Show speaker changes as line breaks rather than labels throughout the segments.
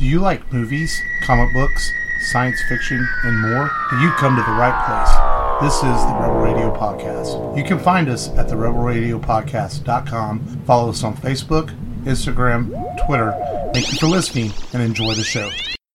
Do you like movies, comic books, science fiction, and more? Then you've come to the right place. This is the Rebel Radio Podcast. You can find us at therebelradiopodcast.com. Follow us on Facebook, Instagram, Twitter. Thank you for listening and enjoy the show.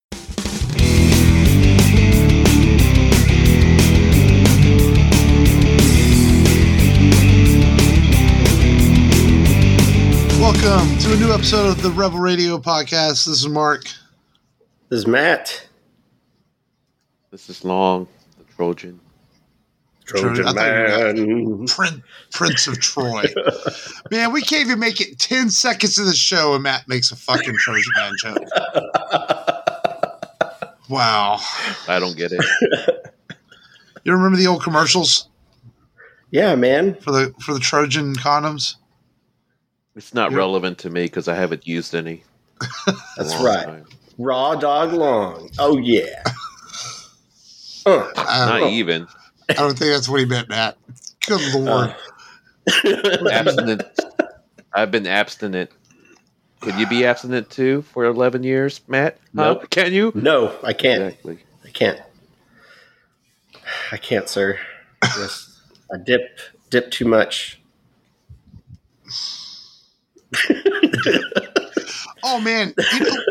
Welcome to a new episode of the Rebel Radio Podcast. This is Mark.
This is Matt.
This is Long, the Trojan.
Trojan man.
Prince of Troy. Man, we can't even make it 10 seconds of the show and Matt makes a fucking Trojan man joke. Wow.
I don't get it.
You remember the old commercials
Yeah, man.
for the Trojan condoms?
It's not relevant to me because I haven't used any.
That's right.
Time.
Raw dog long. Oh, yeah.
Not even.
I don't think that's what he meant, Matt. Good Lord.
Abstinent. I've been abstinent. Could you be abstinent too for 11 years, Matt? Huh?
Nope.
Can you?
No, I can't.
Exactly.
I can't, sir. Yes, I dip too much.
Oh, man. You know,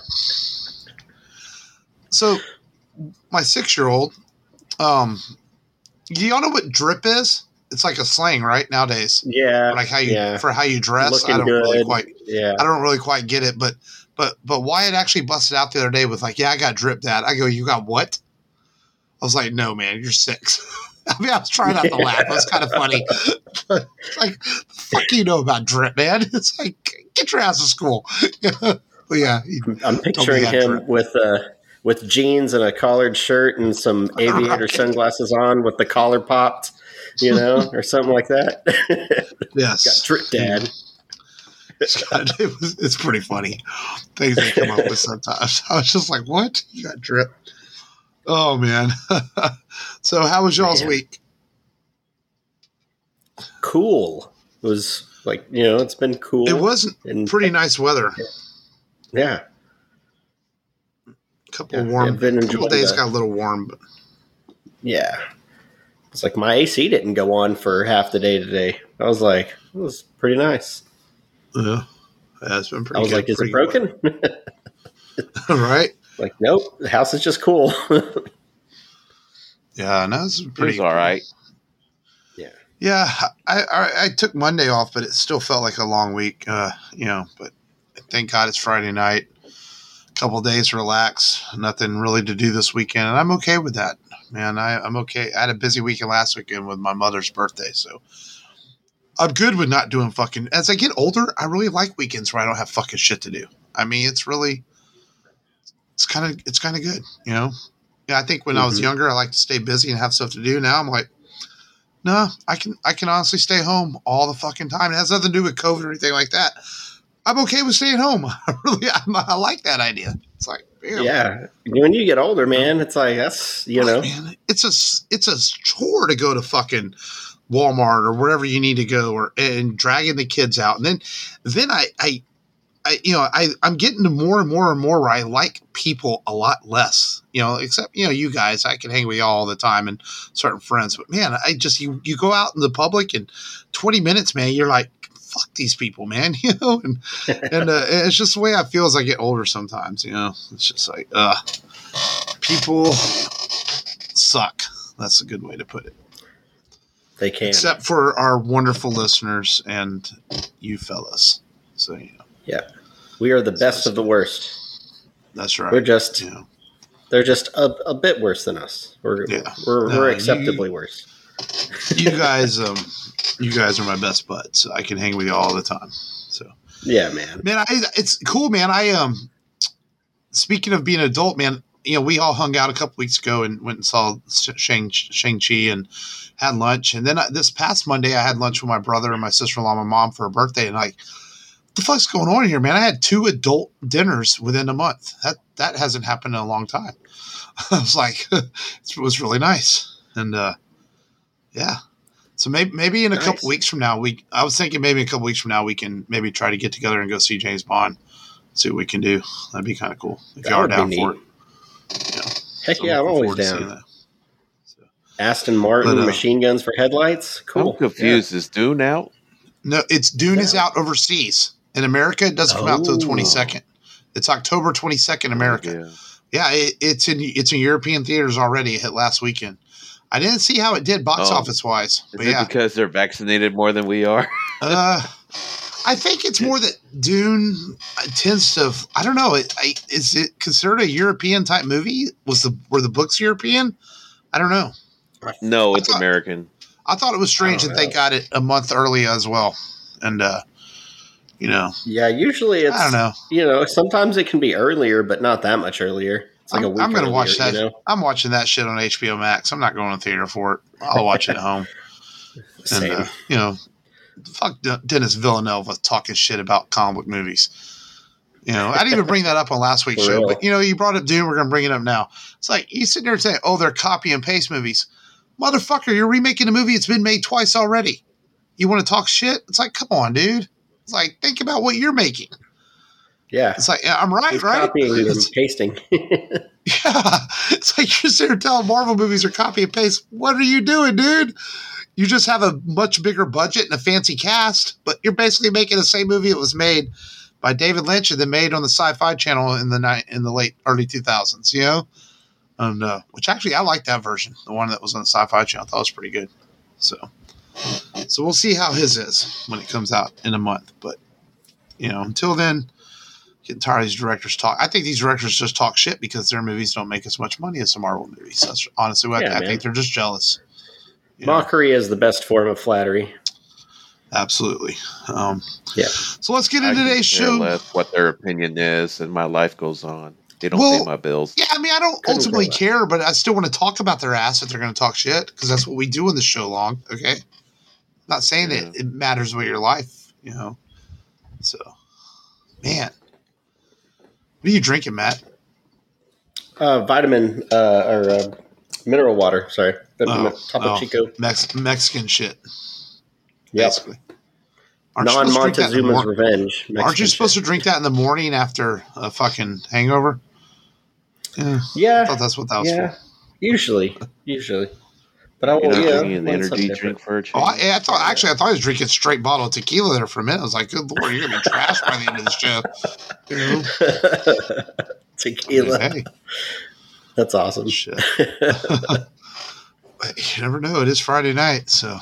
so, my 6-year-old, y'all know what drip is? It's like a slang, right, nowadays?
Yeah.
Like how you
yeah.
for how you dress.
Looking
I don't
good.
really quite
Yeah.
I don't really quite get it, but Wyatt actually busted out the other day with like, yeah, I got drip, Dad. I go, you got what? I was like, no, man, you're 6. I mean, I was trying not to laugh. It was kind of funny. But it's like, the fuck you know about drip, man? It's like, get your ass to school. But yeah,
I'm picturing him with jeans and a collared shirt and some aviator sunglasses on with the collar popped, or something like that.
yes,
Got drip, Dad.
It's pretty funny. Things they come up with sometimes. I was just like, what? You got drip? Oh, man. So how was y'all's week?
Cool. It was like, it's been cool.
It wasn't pretty nice weather.
Yeah.
Couple days got a little warm, but
yeah. It's like my AC didn't go on for half the day today. I was like, it was pretty nice.
Yeah. It's been pretty
I was
good,
like, is it broken?
All right.
Like, nope, the house is just cool.
Yeah, no, it's pretty
all right.
Yeah.
I took Monday off, but it still felt like a long week, but thank God it's Friday night. A couple of days to relax, nothing really to do this weekend, and I'm okay with that, man. I'm okay. I had a busy weekend last weekend with my mother's birthday, so I'm good with not doing fucking. As I get older, I really like weekends where I don't have fucking shit to do. I mean, it's kind of good, Yeah, I think when I was younger, I liked to stay busy and have stuff to do. Now I'm like, no, I can honestly stay home all the fucking time. It has nothing to do with COVID or anything like that. I'm okay with staying home. I like that idea. It's like, damn.
Yeah. When you get older, man, it's like, that's,
Man, it's a chore to go to fucking Walmart or wherever you need to go and dragging the kids out. And then I'm getting to more and more and more where I like people a lot less, except, you guys, I can hang with y'all all the time and certain friends, but man, you go out in the public and 20 minutes, man, you're like, fuck these people, man, and it's just the way I feel as I get older sometimes, it's just like, people suck. That's a good way to put it.
They can.
Except for our wonderful listeners and you fellas. So,
Yeah. We are the best of the worst.
That's right.
We're just, they're just a bit worse than us. We're acceptably worse.
You guys are my best buds. So I can hang with you all the time. So
yeah, man.
Man, it's cool, man. Speaking of being an adult, man, we all hung out a couple weeks ago and went and saw Shang-Chi and had lunch. And then this past Monday, I had lunch with my brother and my sister-in-law, and my mom for her birthday. And like, what the fuck's going on here, man? I had 2 adult dinners within a month. That hasn't happened in a long time. I was like, it was really nice. And yeah. So maybe in a couple weeks from now, I was thinking maybe a couple weeks from now we can maybe try to get together and go see James Bond. See what we can do. That'd be kind of cool if
That
you are
would be
down for
neat.
it. Yeah.
Heck
So
yeah, I'm
looking
always
forward to
down.
seeing that. So,
Aston Martin,
But,
machine guns for headlights. Cool.
I'm confused. Is Dune out?
no, Dune is out overseas. In America, it doesn't come out till the
Oh.
22nd. It's October 22nd, America. Yeah, it's in European theaters already. It hit last weekend. I didn't see how it did box office wise,
Is
but
it
yeah.
because they're vaccinated more than we are?
I think it's more that Dune tends to. I don't know. Is it considered a European type movie? Were the books European? I don't know.
No, it's American.
I thought it was strange that they got it a month early as well, and
Yeah, usually it's.
I don't know.
Sometimes it can be earlier, but not that much earlier. It's like a week.
I'm going to watch that.
You know?
I'm watching that shit on HBO Max. I'm not going to theater for it. I'll watch it at home.
Same.
And fuck Dennis Villeneuve talking shit about comic book movies. I didn't even bring that up on last week's show, but you brought up Dune. We're going to bring it up now. It's like you sitting there saying, "Oh, they're copy and paste movies." Motherfucker, you're remaking a movie. It's been made twice already. You want to talk shit? It's like, come on, dude. It's like, think about what you're making.
Yeah.
It's like, I'm right,
It's
right?
copying and pasting.
Yeah. It's like you're sitting there telling Marvel movies are copy and paste. What are you doing, dude? You just have a much bigger budget and a fancy cast, but you're basically making the same movie that was made by David Lynch and then made on the Sci-Fi Channel in the early 2000s, which actually I like that version, the one that was on the Sci-Fi Channel. I thought it was pretty good. So we'll see how his is when it comes out in a month. But until then, getting tired of these directors talk. I think these directors just talk shit because their movies don't make as much money as some Marvel movies. That's honestly what I think. They're just jealous.
Mockery is the best form of flattery.
Absolutely.
Yeah.
So let's get into today's show.
Less what their opinion is, and my life goes on. They don't pay my bills.
Yeah, I mean, I don't ultimately care, but I still want to talk about their ass if they're going to talk shit because that's what we do in the show long. Okay. I'm not saying that it matters about your life, So, man. What are you drinking, Matt?
Vitamin or mineral water. Sorry. Topo Chico.
Mexican shit.
Yep.
Basically.
Non-Montezuma's Revenge. Mexican
aren't you supposed to drink that in the morning after a fucking hangover?
Yeah.
I thought that's what that was for.
Usually. But I will,
drinking an energy drink for a change.
I thought I was drinking straight bottle of tequila there for a minute. I was like, good Lord, you're going to be trashed by the end of the show.
Tequila.
Hey.
That's awesome.
Shit. You never know. It is Friday night. So,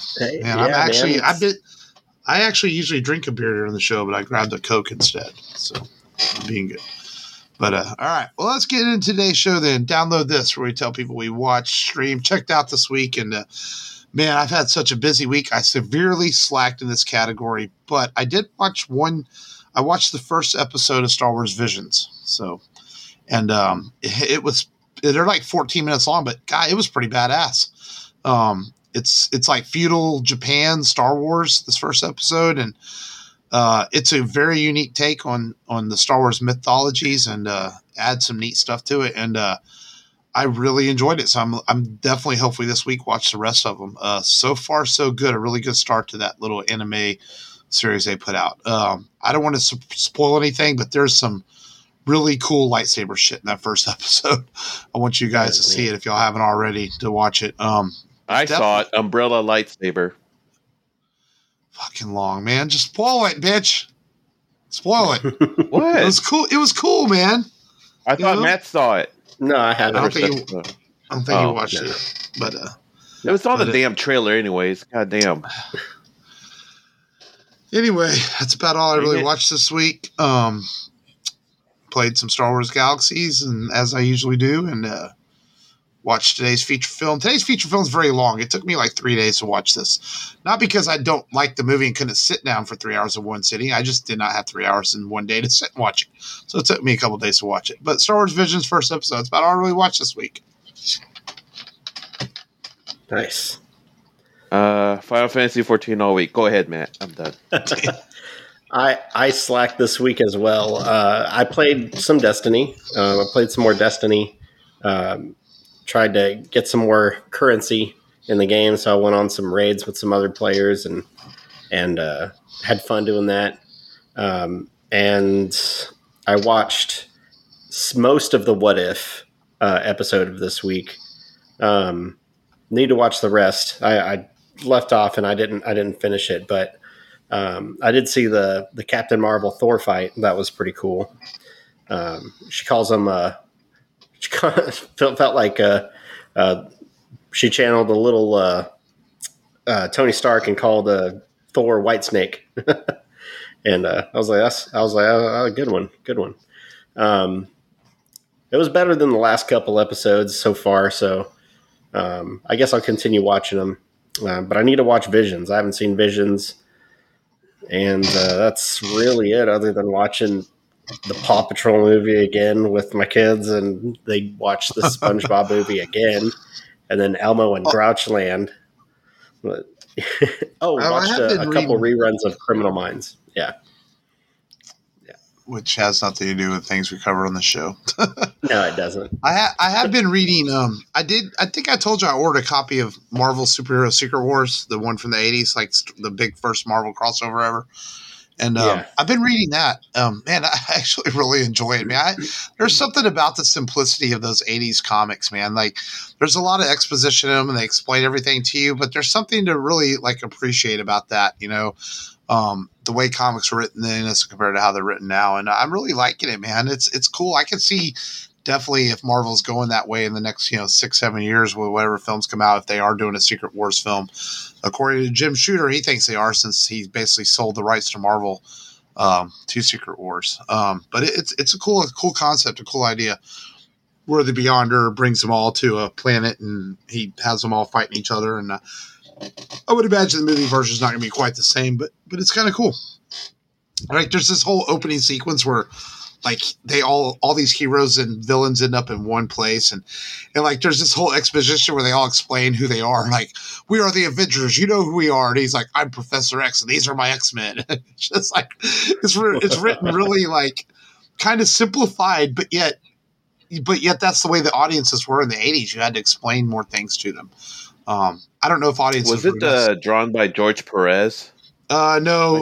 I actually usually drink a beer during the show, but I grabbed a Coke instead. So, I'm being good. But, all right. Well, let's get into today's show then. Download this where we tell people we watched, streamed, checked out this week. And, man, I've had such a busy week. I severely slacked in this category. But I did watch I watched the first episode of Star Wars Visions. So, and they're like 14 minutes long, but, God, it was pretty badass. It's like feudal Japan, Star Wars, this first episode. And, it's a very unique take on the Star Wars mythologies and add some neat stuff to it. And I really enjoyed it. So I'm definitely hopefully this week watch the rest of them. So far, so good. A really good start to that little anime series they put out. I don't want to spoil anything, but there's some really cool lightsaber shit in that first episode. I want you guys to see it if y'all haven't already to watch it.
I saw it. Umbrella lightsaber.
Fucking long, man. Just spoil it, bitch. Spoil it.
What?
It was cool. It was cool, man.
I thought Matt saw it.
No, I haven't.
I don't think you watched it. But
it was on the damn trailer anyways. God damn.
Anyway, that's about all I really watched this week. Played some Star Wars Galaxies, and as I usually do, and watched today's feature film. Today's feature film is very long. It took me like 3 days to watch this. Not because I don't like the movie and couldn't sit down for 3 hours in one sitting. I just did not have 3 hours in one day to sit and watch it. So it took me a couple of days to watch it. But Star Wars Visions first episode, it's about all I really watched this week.
Nice.
Final Fantasy 14 all week. Go ahead, Matt. I'm done.
I slacked this week as well. I played some Destiny. I played some more Destiny. Tried to get some more currency in the game, so I went on some raids with some other players and had fun doing that. And I watched most of the What If episode of this week. Need to watch the rest. I left off and I didn't finish it, but I did see the Captain Marvel Thor fight. That was pretty cool. She calls him. Felt like she channeled a little Tony Stark and called Thor Whitesnake. And I was like, oh, good one. It was better than the last couple episodes so far, so I guess I'll continue watching them. But I need to watch Visions. I haven't seen Visions, and that's really it. Other than watching the Paw Patrol movie again with my kids, and they watch the SpongeBob movie again, and then Elmo and Grouchland. But, watched a couple reruns of Criminal Minds. Yeah.
Which has nothing to do with things we cover on the show.
No, it doesn't.
I have been reading. I think I told you I ordered a copy of Marvel Superhero Secret Wars, the one from the 80s, like the big first Marvel crossover ever. And I've been reading that. Man, I actually really enjoy it, man. There's something about the simplicity of those 80s comics, man. Like, there's a lot of exposition in them, and they explain everything to you, but there's something to really, like, appreciate about that, you know? The way comics were written then as compared to how they're written now. And I'm really liking it, man. It's cool. I can see definitely if Marvel's going that way in the next, 6-7 years with whatever films come out, if they are doing a Secret Wars film. According to Jim Shooter, he thinks they are, since he basically sold the rights to Marvel to Secret Wars. But it's a cool concept, a cool idea, where the Beyonder brings them all to a planet and he has them all fighting each other. And I would imagine the movie version is not going to be quite the same, but it's kind of cool. Like, there's this whole opening sequence where, like, they all these heroes and villains end up in one place, and like, there's this whole exposition where they all explain who they are. Like, we are the Avengers, you know who we are. And he's like, I'm Professor X, and these are my X-Men. It's just like, it's written really, like, kind of simplified, but yet that's the way the audiences were in the 80s. You had to explain more things to them. I don't know if audiences
was it drawn by George Perez?
No.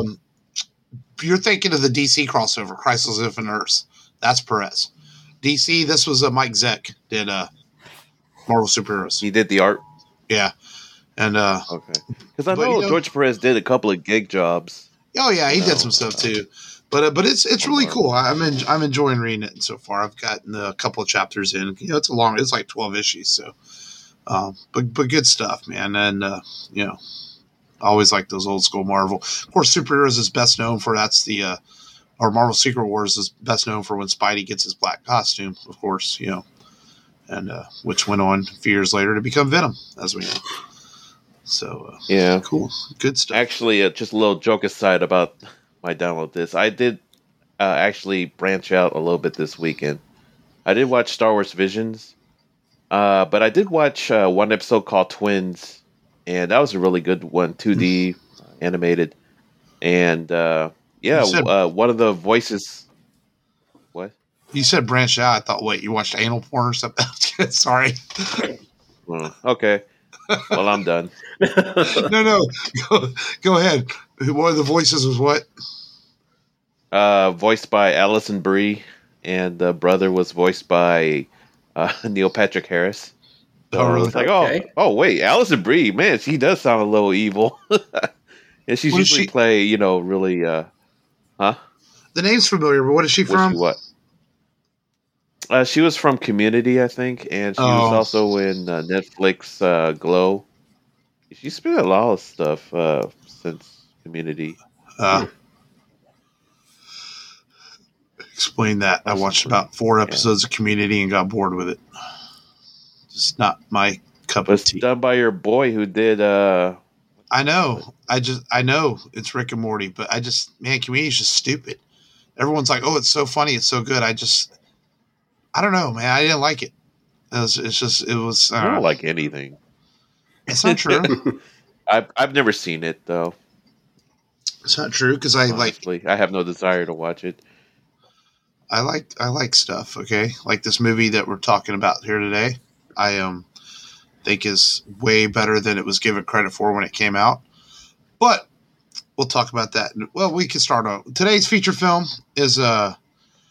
You're thinking of the DC crossover, Crisis on Infinite Earths. That's Perez. DC, this was Mike Zeck did Marvel Superheroes.
He did the art.
Yeah, and
okay, because I know George Perez did a couple of gig jobs.
Oh yeah, he did some stuff too. But it's really cool. I'm enjoying reading it so far. I've gotten a couple of chapters in. It's like 12 issues. So, but good stuff, man. And I always like those old school Marvel. Of course, Superheroes is best known for or Marvel Secret Wars is best known for when Spidey gets his black costume, of course, and which went on a few years later to become Venom, as we know. So
yeah,
cool, good stuff.
Actually, just a little joke aside about my download this. I did actually branch out a little bit this weekend. I did watch Star Wars Visions, but I did watch one episode called Twins. And that was a really good one, 2D animated. And one of the voices. What?
You said branch out. I thought, wait, you watched anal porn or something? Sorry.
Okay. Well, I'm done.
No. Go ahead. One of the voices was what?
Voiced by Alison Brie, and the brother was voiced by Neil Patrick Harris. So really? It's like, oh, wait, Alison Brie, man, she does sound a little evil. And she's usually play, really, huh?
The name's familiar, but what is she from?
She was from Community, I think, and she was also in Netflix Glow. She's been in a lot of stuff since Community.
Explain that. I watched about 4 episodes of Community and got bored with it. It's not my cup of tea.
It's done by your boy who did.
I know. I know it's Rick and Morty, but Community is just stupid. Everyone's like, "Oh, it's so funny, it's so good." I don't know, man. I didn't like it. It was.
I don't like anything.
It's not true.
I've never seen it though.
It's not true because I
have no desire to watch it.
I like stuff. Okay, like this movie that we're talking about here today. I think is way better than it was given credit for when it came out. But we'll talk about that. Well, we can start on today's feature film is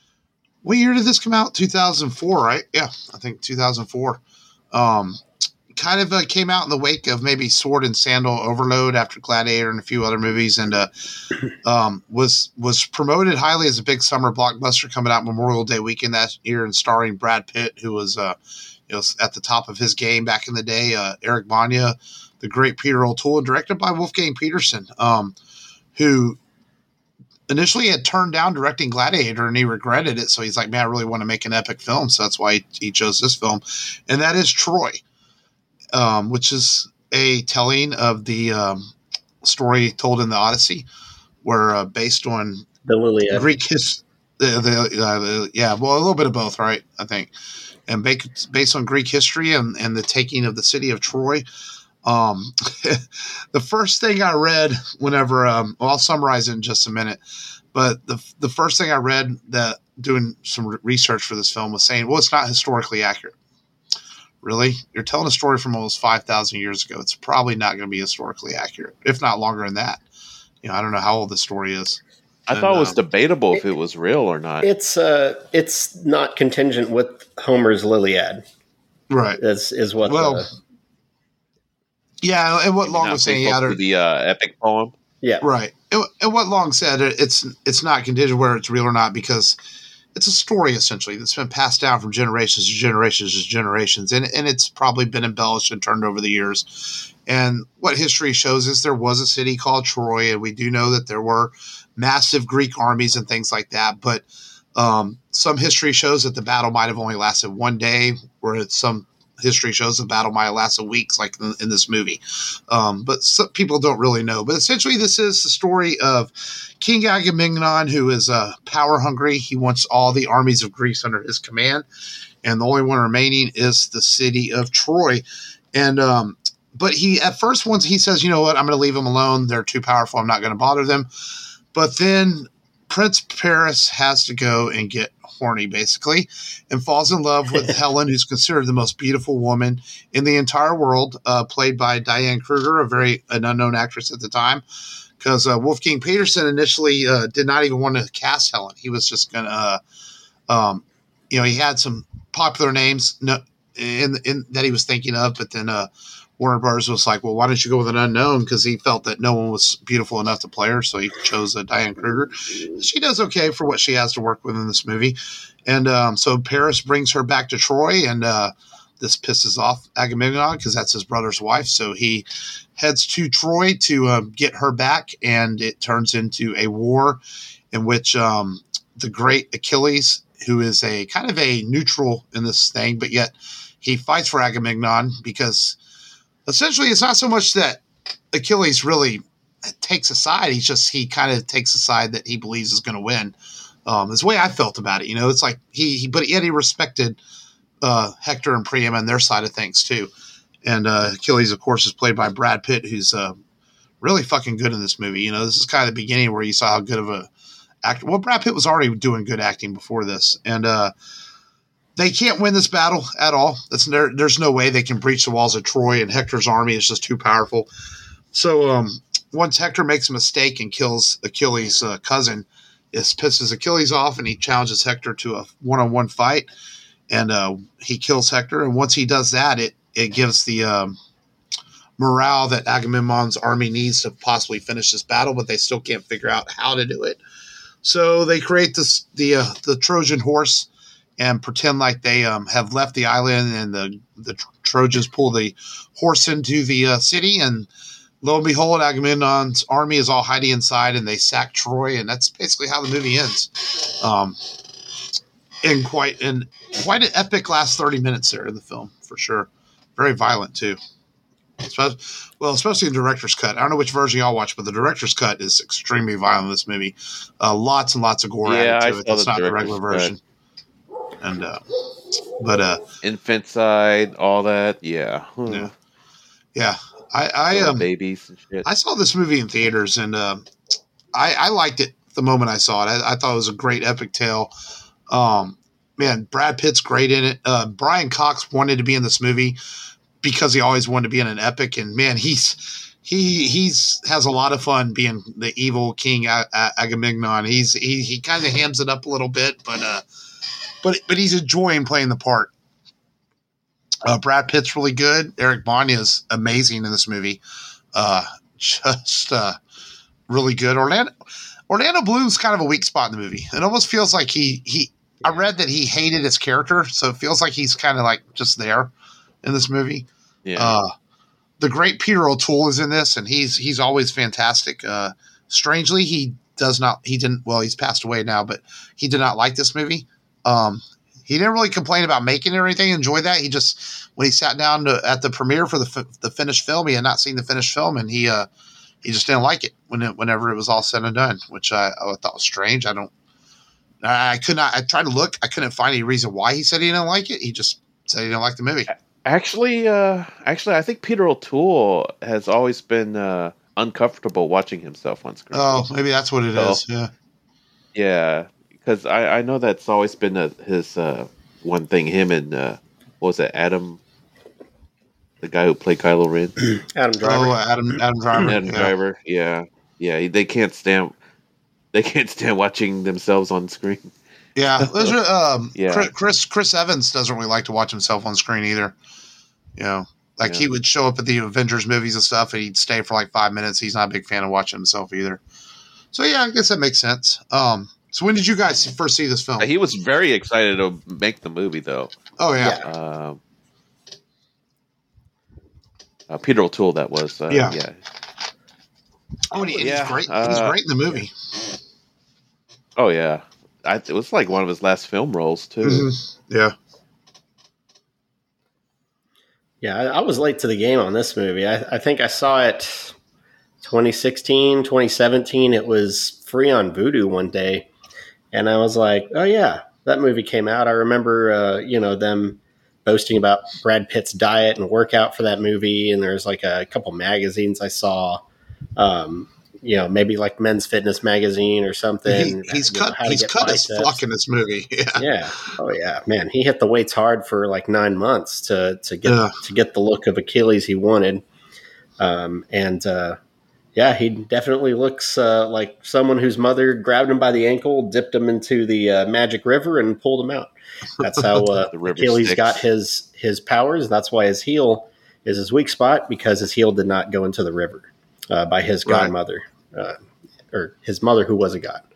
what year did this come out? 2004, right? Yeah, I think 2004. Kind of came out in the wake of maybe Sword and Sandal Overload after Gladiator and a few other movies, and was promoted highly as a big summer blockbuster coming out Memorial Day weekend that year, and starring Brad Pitt, who was at the top of his game back in the day. Eric Bana, the great Peter O'Toole, and directed by Wolfgang Petersen, who initially had turned down directing Gladiator, and he regretted it. So he's like, man, I really want to make an epic film. So that's why he chose this film. And that is Troy, which is a telling of the story told in the Odyssey, where based on
The Iliad.
Greek history. Yeah, well, a little bit of both, right? I think. And based on Greek history and the taking of the city of Troy. The first thing I read whenever, I'll summarize it in just a minute, but the first thing I read that doing some research for this film was saying, well, it's not historically accurate. Really? You're telling a story from almost 5,000 years ago. It's probably not going to be historically accurate, if not longer than that. I don't know how old the story is.
I thought it was debatable if it was real or not.
It's not contingent with Homer's Iliad.
Right.
Is what.
Yeah, and what Long was saying,
the epic poem.
Yeah,
right. And what Long said, it's not contingent whether it's real or not, because it's a story essentially that's been passed down from generations to generations to generations, and it's probably been embellished and turned over the years. And what history shows is there was a city called Troy, and we do know that there were massive Greek armies and things like that. But some history shows that the battle might have only lasted one day, where some history shows the battle might have lasted weeks, like in this movie. But some people don't really know. But essentially, this is the story of King Agamemnon, who is power hungry. He wants all the armies of Greece under his command, and the only one remaining is the city of Troy. And but he at first, once he says, you know what, I'm going to leave them alone. They're too powerful. I'm not going to bother them. But then Prince Paris has to go and get horny, basically, and falls in love with Helen, who's considered the most beautiful woman in the entire world, played by Diane Kruger, an unknown actress at the time, because Wolfgang Petersen initially did not even want to cast Helen. He was just going to, he had some popular names in that he was thinking of, but then Warner Bros. Was like, well, why don't you go with an unknown? Because he felt that no one was beautiful enough to play her, so he chose Diane Kruger. She does okay for what she has to work with in this movie. And so Paris brings her back to Troy, and this pisses off Agamemnon because that's his brother's wife. So he heads to Troy to get her back, and it turns into a war in which the great Achilles, who is a kind of a neutral in this thing, but yet he fights for Agamemnon because essentially it's not so much that Achilles really takes a side. He kind of takes a side that he believes is going to win. Is the way I felt about it. It's like but yet he respected Hector and Priam and their side of things too. And Achilles, of course, is played by Brad Pitt, who's really fucking good in this movie. This is kind of the beginning where you saw how good of a actor. Well, Brad Pitt was already doing good acting before this, and they can't win this battle at all. There's no way they can breach the walls of Troy, and Hector's army is just too powerful. So once Hector makes a mistake and kills Achilles' cousin, it pisses Achilles off, and he challenges Hector to a one-on-one fight, and he kills Hector. And once he does that, it gives the morale that Agamemnon's army needs to possibly finish this battle, but they still can't figure out how to do it. So they create the Trojan horse and pretend like they have left the island, and the Trojans pull the horse into the city, and lo and behold, Agamemnon's army is all hiding inside, and they sack Troy, and that's basically how the movie ends. And quite an epic last 30 minutes there in the film, for sure. Very violent, too. Especially in the director's cut. I don't know which version y'all watch, but the director's cut is extremely violent in this movie. Lots and lots of gore added to it. That's not the regular version. And
infanticide, all that, yeah.
I
babies and shit.
I saw this movie in theaters, and I liked it the moment I saw it. I thought it was a great epic tale. Man, Brad Pitt's great in it. Brian Cox wanted to be in this movie because he always wanted to be in an epic, and man, he has a lot of fun being the evil King Agamemnon. He kind of hams it up a little bit, but but he's enjoying playing the part. Brad Pitt's really good. Eric Bana is amazing in this movie. Just really good. Orlando Bloom's kind of a weak spot in the movie. It almost feels like I read that he hated his character, so it feels like he's kind of like just there in this movie.
Yeah.
The great Peter O'Toole is in this, and he's always fantastic. Strangely, he's passed away now, but he did not like this movie. He didn't really complain about making it or anything, enjoy that. He just, when he sat down at the premiere for the finished film, he had not seen the finished film, and he just didn't like it whenever it was all said and done, which I thought was strange. I tried to look, I couldn't find any reason why he said he didn't like it. He just said he didn't like the movie.
Actually, I think Peter O'Toole has always been uncomfortable watching himself on screen.
Oh, maybe that's what it is. Yeah.
Yeah. Because I know that's always been his one thing. Him and what was it, Adam, the guy who played Kylo Ren,
Adam Driver.
Oh, Adam Driver.
Adam Driver. Yeah, they can't stand watching themselves on screen.
Yeah,
Yeah.
Chris Evans doesn't really like to watch himself on screen either. He would show up at the Avengers movies and stuff, and he'd stay for like 5 minutes. He's not a big fan of watching himself either. So yeah, I guess that makes sense. So when did you guys first see this film?
He was very excited to make the movie, though.
Oh yeah.
Peter O'Toole, that was.
Yeah.
Oh,
and he's great. He's great in the movie.
Oh yeah, it was like one of his last film roles too.
Mm-hmm. Yeah.
Yeah, I was late to the game on this movie. I think I saw it 2016, 2017. It was free on Vudu one day. And I was like, oh, yeah, that movie came out. I remember, them boasting about Brad Pitt's diet and workout for that movie. And there's like a couple magazines I saw, maybe like Men's Fitness magazine or something.
He's cut his fuck in this movie. Yeah.
Yeah. Oh, yeah. Man, he hit the weights hard for like 9 months to get the look of Achilles he wanted. Yeah, he definitely looks like someone whose mother grabbed him by the ankle, dipped him into the magic river, and pulled him out. That's how Achilles got his powers. That's why his heel is his weak spot, because his heel did not go into the river by his godmother, or his mother who was a god.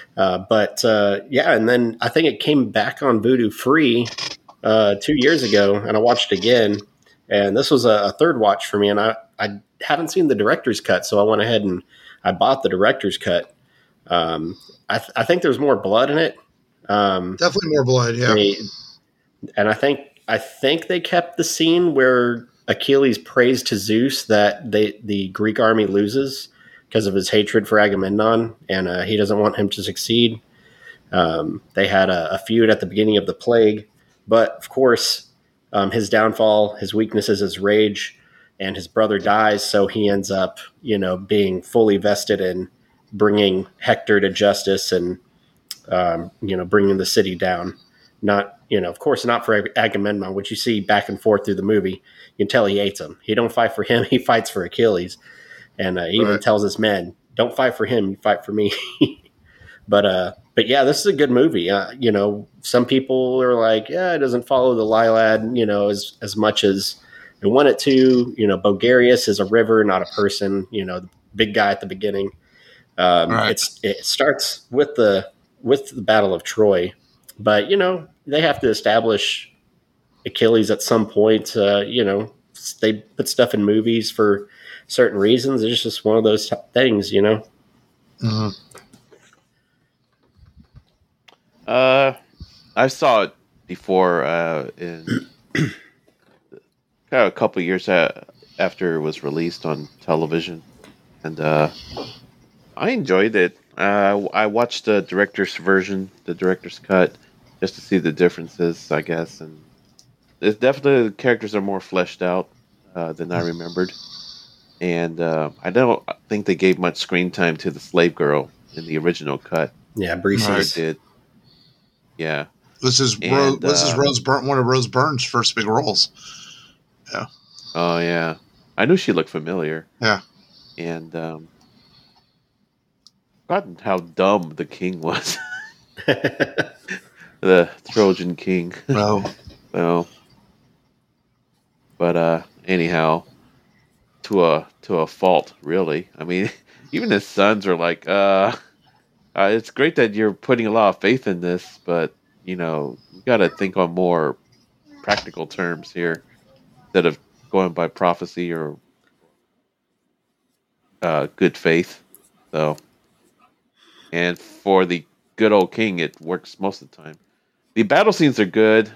And then I think it came back on Vudu free 2 years ago, and I watched it again. And this was a third watch for me, and I haven't seen the director's cut, so I went ahead and I bought the director's cut. I think there's more blood in it.
Definitely more blood, yeah.
And I think they kept the scene where Achilles prays to Zeus that the Greek army loses because of his hatred for Agamemnon, and he doesn't want him to succeed. They had a feud at the beginning of the plague, but of course, his downfall, his weakness is his rage, and his brother dies. So he ends up, being fully vested in bringing Hector to justice and, bringing the city down. Not, of course, not for Agamemnon, which you see back and forth through the movie. You can tell he hates him. He don't fight for him. He fights for Achilles. And he even tells his men, don't fight for him. You fight for me. But yeah, this is a good movie. Some people are like, yeah, it doesn't follow the Liliad, as much as it wanted to. Bulgarius is a river, not a person. The big guy at the beginning. It starts with the Battle of Troy, but they have to establish Achilles at some point. They put stuff in movies for certain reasons. It's just one of those things,
Mm-hmm.
I saw it before in a couple years after it was released on television, and I enjoyed it. I watched the director's version, the director's cut, just to see the differences, I guess, and it's definitely the characters are more fleshed out than I remembered, and I don't think they gave much screen time to the slave girl in the original cut.
Yeah, Brees
did. Yeah.
This is Rose one of Rose Byrne's first big roles. Yeah.
Oh yeah, I knew she looked familiar.
Yeah.
And forgotten how dumb the king was. the Trojan King.
No.
So, but anyhow, to a fault, really. I mean, even his sons are like, it's great that you're putting a lot of faith in this, but we got to think on more practical terms here instead of going by prophecy or good faith. So, and for the good old king, it works most of the time. The battle scenes are good.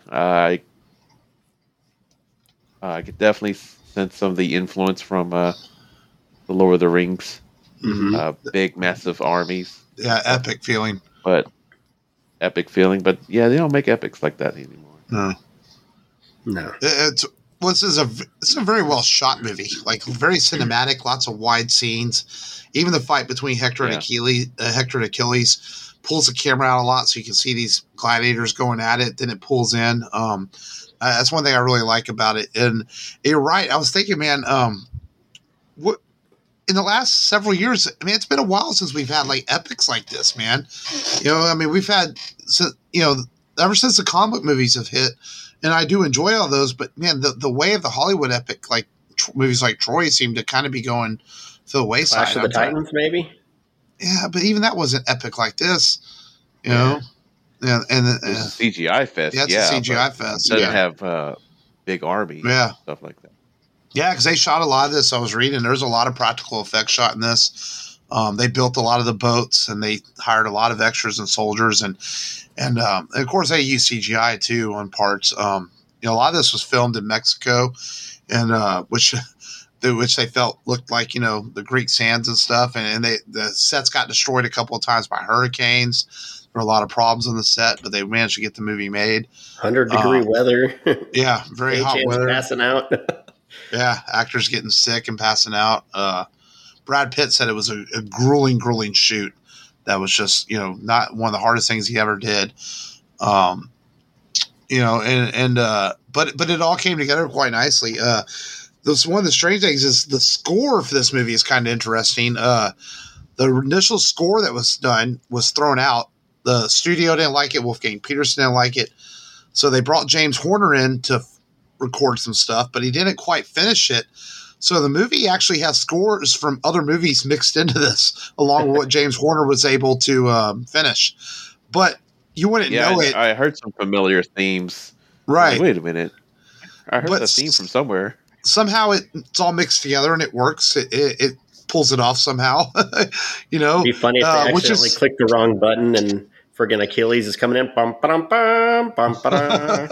I could definitely sense some of the influence from the Lord of the Rings. Big, massive armies.
Yeah, epic feeling.
But epic feeling. But yeah, they don't make epics like that anymore.
No.
It's a very well shot movie. Like very cinematic, lots of wide scenes. Even the fight between Hector and Achilles pulls the camera out a lot, so you can see these gladiators going at it. Then it pulls in. That's one thing I really like about it. And you're right. I was thinking, man, what in the last several years? I mean, it's been a while since we've had like epics like this, man. I mean, we've had, ever since the comic movies have hit, and I do enjoy all those. But man, the way of the Hollywood epic, like movies like Troy, seem to kind of be going to the wayside.
Clash of the Titans, maybe.
Yeah, but even that wasn't epic like this, you know. Yeah, and
it's a CGI fest.
Yeah, it's a CGI fest.
It doesn't have big armies, stuff like that.
Yeah, because they shot a lot of this. I was reading. There's a lot of practical effects shot in this. They built a lot of the boats, and they hired a lot of extras and soldiers, and of course they used CGI too on parts. A lot of this was filmed in Mexico, and which they felt looked like the Greek sands and stuff, and the sets got destroyed a couple of times by hurricanes. There were a lot of problems on the set, but they managed to get the movie made.
100-degree weather.
Yeah, very hot weather.
Passing out.
Yeah, actors getting sick and passing out. Brad Pitt said it was a grueling shoot. That was just not one of the hardest things he ever did. But it all came together quite nicely. One of the strange things is the score for this movie is kind of interesting. The initial score that was done was thrown out. The studio didn't like it. Wolfgang Peterson didn't like it. So they brought James Horner in to record some stuff, but he didn't quite finish it. So the movie actually has scores from other movies mixed into this, along with what James Horner was able to finish. But you wouldn't know it.
I heard some familiar themes.
Right.
Like, wait a minute. I heard that theme from somewhere.
Somehow it's all mixed together and it works. It pulls it off somehow. It'd
be funny if they accidentally click the wrong button and friggin' Achilles is coming in. Bum, bum, bum, bum, bum.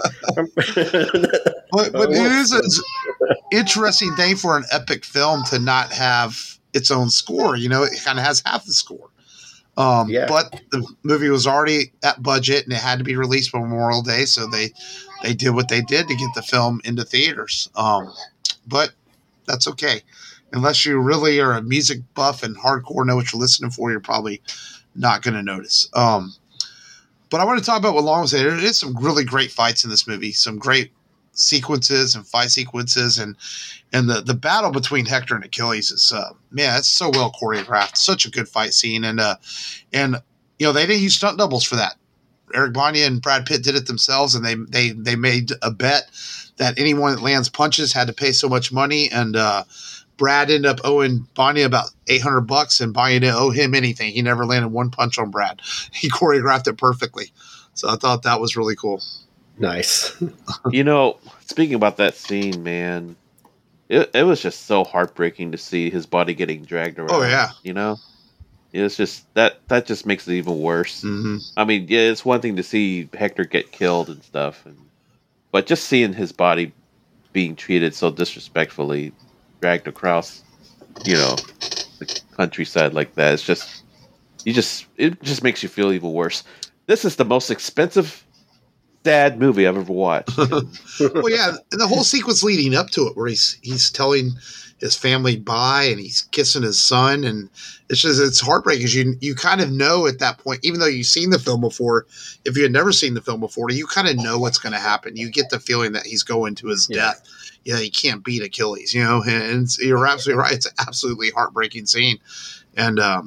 But it is an interesting thing for an epic film to not have its own score. It kind of has half the score. But the movie was already at budget and it had to be released by Memorial Day, so they did what they did to get the film into theaters. But that's okay. Unless you really are a music buff and hardcore know what you're listening for, you're probably not going to notice. But I want to talk about what Long was saying. There is some really great fights in this movie, some great sequences and fight sequences, and the battle between Hector and Achilles is it's so well choreographed, such a good fight scene, and they didn't use stunt doubles for that. Eric Bana and Brad Pitt did it themselves, and they made a bet that anyone that lands punches had to pay so much money, and Brad ended up owing Bana about $800, and Bana didn't owe him anything. He never landed one punch on Brad. He choreographed it perfectly. So I thought that was really cool.
Nice.
Speaking about that scene, man, it was just so heartbreaking to see his body getting dragged around.
Oh, yeah.
It's just that just makes it even worse.
Mm-hmm.
I mean, yeah, it's one thing to see Hector get killed and stuff, but just seeing his body being treated so disrespectfully, dragged across, the countryside like that, it just makes you feel even worse. This is the most expensive, sad movie I've ever watched.
Well, yeah, and the whole sequence leading up to it, where he's telling his family bye and he's kissing his son, and it's heartbreaking because you kind of know at that point, even though you've seen the film before, if you had never seen the film before, you kind of know what's going to happen. You get the feeling that he's going to his death. He can't beat Achilles, and you're absolutely right. It's an absolutely heartbreaking scene. And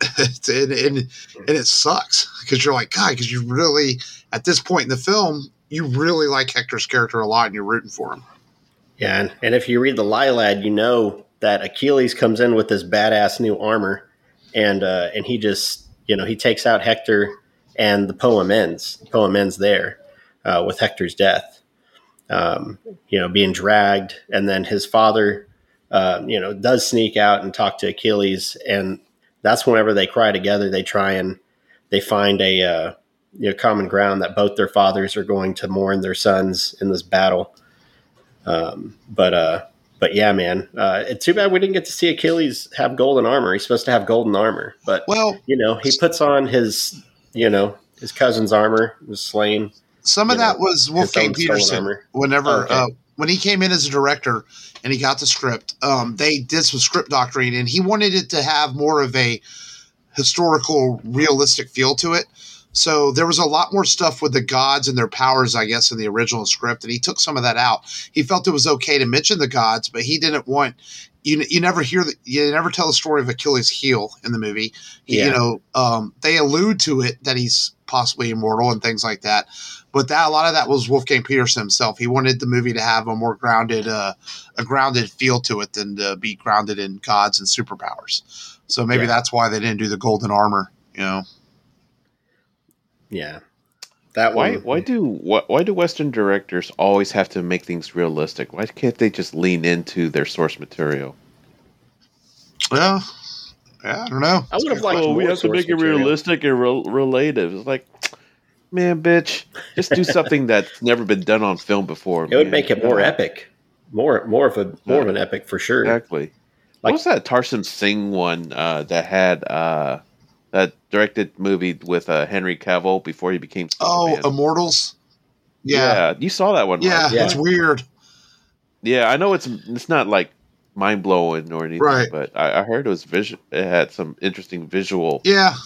and it sucks because you're like, God, because you really, at this point in the film, you really like Hector's character a lot and you're rooting for him.
Yeah, and if you read the Lilad, you know that Achilles comes in with this badass new armor, and he just, he takes out Hector, and the poem ends. The poem ends there with Hector's death. Being dragged, and then his father, does sneak out and talk to Achilles, and that's whenever they cry together. They try and they find a common ground that both their fathers are going to mourn their sons in this battle. But yeah, man, it's too bad we didn't get to see Achilles have golden armor. He's supposed to have golden armor, but he puts on his cousin's armor, was slain.
Some of that was Wolfgang Peterson. When he came in as a director and he got the script, they did some script doctoring, and he wanted it to have more of a historical, realistic feel to it. So there was a lot more stuff with the gods and their powers, I guess, in the original script, and he took some of that out. He felt it was okay to mention the gods, but he didn't want you never tell the story of Achilles' heel in the movie. They allude to it that he's possibly immortal and things like that, but a lot of that was Wolfgang Peterson himself. He wanted the movie to have a more grounded feel to it than to be grounded in gods and superpowers. So maybe that's why they didn't do the golden armor.
Yeah, that one.
Why do Western directors always have to make things realistic? Why can't they just lean into their source material?
Well, I don't know.
I would have liked.
We have to make it realistic and relative. It's like, man, bitch, just do something that's never been done on film before.
It would make it more epic, more of an epic for sure.
Exactly. What was that Tarsem Singh one that had that directed movie with Henry Cavill before he became Superman?
Immortals?
Yeah. You saw that one,
yeah,
right?
It's weird.
Yeah, I know it's not like mind-blowing or anything,
right.
But I heard it had some interesting visual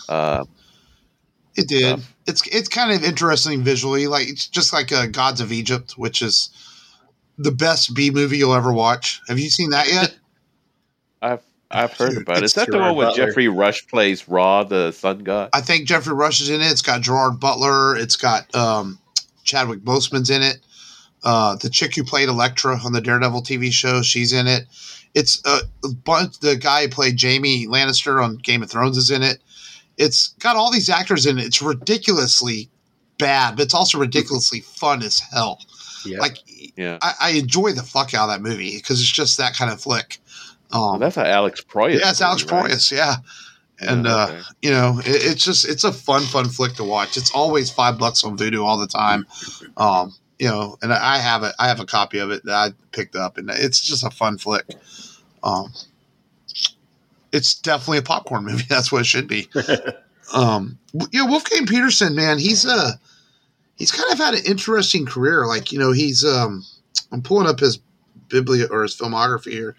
it did.
Stuff.
It's kind of interesting visually. Like, it's just like Gods of Egypt, which is the best B movie you'll ever watch. Have you seen that yet?
I've heard about it. Is that the one where Jeffrey Rush plays Ra, the sun god?
I think Jeffrey Rush is in it. It's got Gerard Butler. It's got Chadwick Boseman's in it. The chick who played Elektra on the Daredevil TV show, she's in it. It's the guy who played Jaime Lannister on Game of Thrones is in it. It's got all these actors in it. It's ridiculously bad, but it's also ridiculously fun as hell.
Yeah.
I enjoy the fuck out of that movie because it's just that kind of flick.
That's Alex Proyas.
Yeah, it's Alex Proyas. Yeah, and okay. It's a fun flick to watch. It's always $5 on Vudu all the time. And I have it. I have a copy of it that I picked up, and it's just a fun flick. It's definitely a popcorn movie. That's what it should be. Wolfgang Peterson, man, he's kind of had an interesting career. Like, he's I'm pulling up his or his filmography here.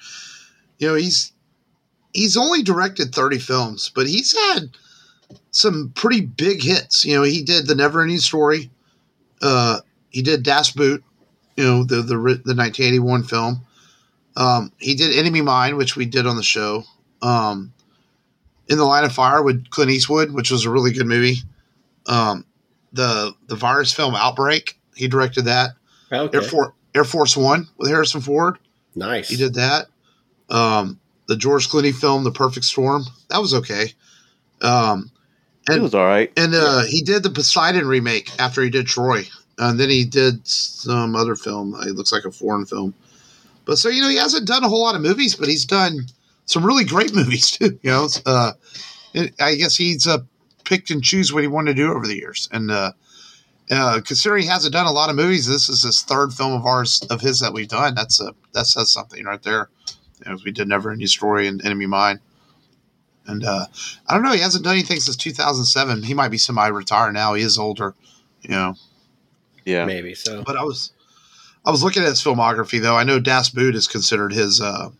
He's only directed 30 films, but he's had some pretty big hits. He did The Neverending Story. He did Das Boot, the 1981 film. He did Enemy Mine, which we did on the show. In the Line of Fire with Clint Eastwood, which was a really good movie. The virus film Outbreak, he directed that.
Okay.
Air Force One with Harrison Ford.
Nice.
He did that. The George Clooney film The Perfect Storm, that was okay.
It was all right.
And he did the Poseidon remake after he did Troy. And then he did some other film. It looks like a foreign film. But so, he hasn't done a whole lot of movies, but he's done some really great movies too. I guess he's picked and choose what he wanted to do over the years. And considering he hasn't done a lot of movies, this is his third film of his that we've done. That says something right there. We did Neverending Story and Enemy Mine. And I don't know. He hasn't done anything since 2007. He might be semi-retired now. He is older, Yeah,
maybe so.
But I was looking at his filmography, though. I know Das Boot is considered his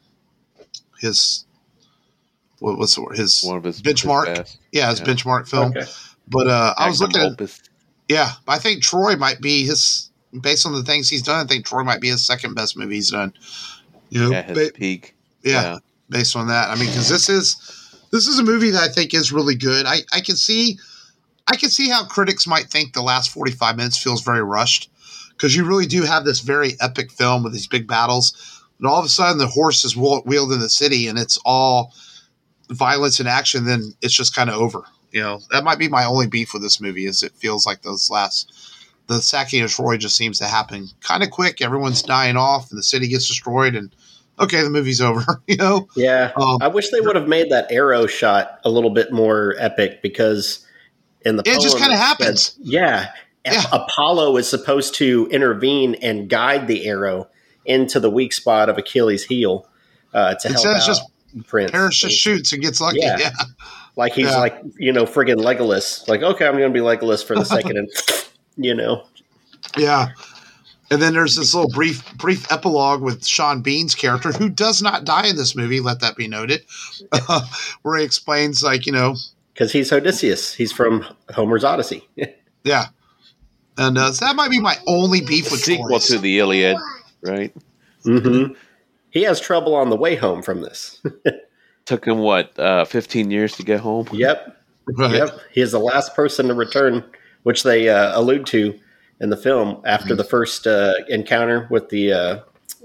what's the word?
One of his
benchmark. His benchmark film. Okay. But I was looking at. Yeah, I think Troy might be his. Based on the things he's done, I think Troy might be his second best movie he's done.
His peak.
Yeah, based on that. I mean, because this is This is a movie that I think is really good. I can see how critics might think the last 45 minutes feels very rushed, because you really do have this very epic film with these big battles, and all of a sudden the horse is wheeled in the city and it's all violence and action. Then it's just kind of over. That might be my only beef with this movie, is it feels like the sacking of Troy just seems to happen kind of quick. Everyone's dying off and the city gets destroyed, and okay, the movie's over.
Yeah. I wish they would have made that arrow shot a little bit more epic, because in the
it just kind of happens.
Yeah. Apollo is supposed to intervene and guide the arrow into the weak spot of Achilles' heel to help out
just
Prince.
Paris just shoots and gets lucky. Yeah.
Like he's like, friggin' Legolas. Like, okay, I'm going to be Legolas for the second, and
Yeah. And then there's this little brief epilogue with Sean Bean's character, who does not die in this movie, let that be noted, where he explains,
because he's Odysseus. He's from Homer's Odyssey.
Yeah. And so that might be my only beef with
sequel to the Iliad, right?
Mm-hmm. He has trouble on the way home from this.
Took him 15 years to get home.
Yep.
Right.
Yep. He is the last person to return, which they allude to in the film after the first encounter with the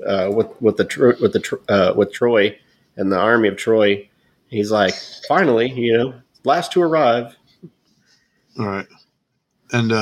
with Troy and the army of Troy. He's like, finally, last to arrive.
All right. And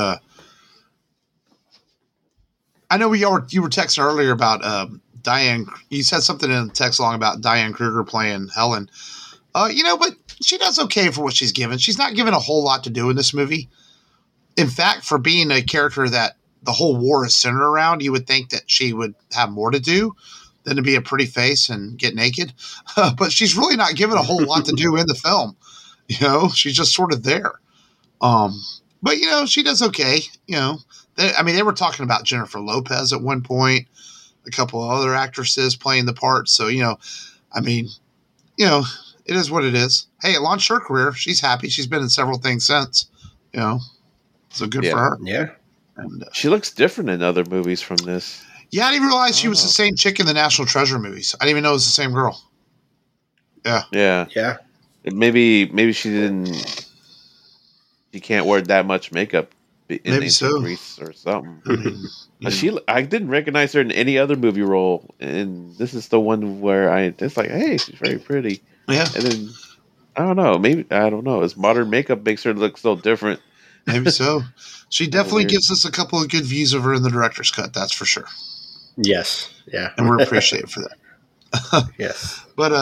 I know you were texting earlier about Diane. You said something in the text along about Diane Kruger playing Helen. But she does okay for what she's given. She's not given a whole lot to do in this movie. In fact, for being a character that the whole war is centered around, you would think that she would have more to do than to be a pretty face and get naked. But she's really not given a whole lot to do in the film. She's just sort of there. But she does okay. They were talking about Jennifer Lopez at one point, a couple of other actresses playing the part. So, it is what it is. Hey, it launched her career. She's happy. She's been in several things since, so good for her.
Yeah.
And,
she looks different in other movies from this.
Yeah, I didn't realize she was the same chick in the National Treasure movies. I didn't even know it was the same girl. Yeah.
Yeah.
Yeah.
Maybe she didn't. She can't wear that much makeup in
Maybe so.
Grease or something. I didn't recognize her in any other movie role, and this is the one where it's like, hey, she's very pretty.
Yeah.
And then I don't know. His modern makeup makes her look so different.
Maybe so. She definitely gives us a couple of good views of her in the director's cut. That's for sure.
Yes. Yeah.
And we're appreciative for that.
Yes.
But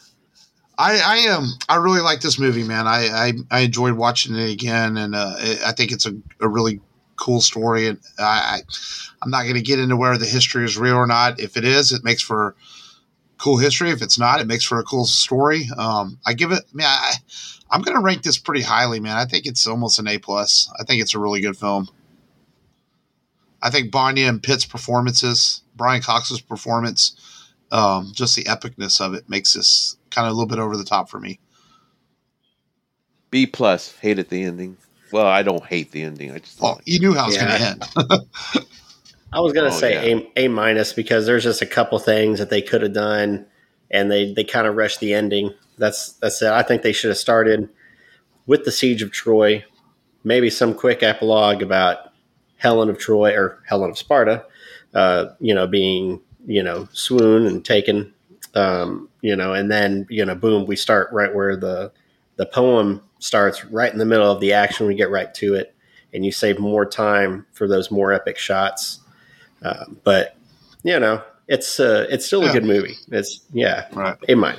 I really like this movie, man. I enjoyed watching it again, and I think it's a really cool story. And I'm not going to get into whether the history is real or not. If it is, it makes for cool history. If it's not, it makes for a cool story. I give it. I'm going to rank this pretty highly, man. I think it's almost an A+. I think it's a really good film. I think Bonya and Pitt's performances, Brian Cox's performance, just the epicness of it makes this kind of a little bit over the top for me.
B+. Hated the ending. Well, I don't hate the ending. I just
you knew how it was going to end.
I was going to say A- because there's just a couple things that they could have done, and they kind of rushed the ending. That's it. I think they should have started with the Siege of Troy, maybe some quick epilogue about Helen of Troy or Helen of Sparta, being, swooned and taken, and then, boom, we start right where the poem starts, right in the middle of the action. We get right to it, and you save more time for those more epic shots. But it's still a good movie. It's
right.
A-.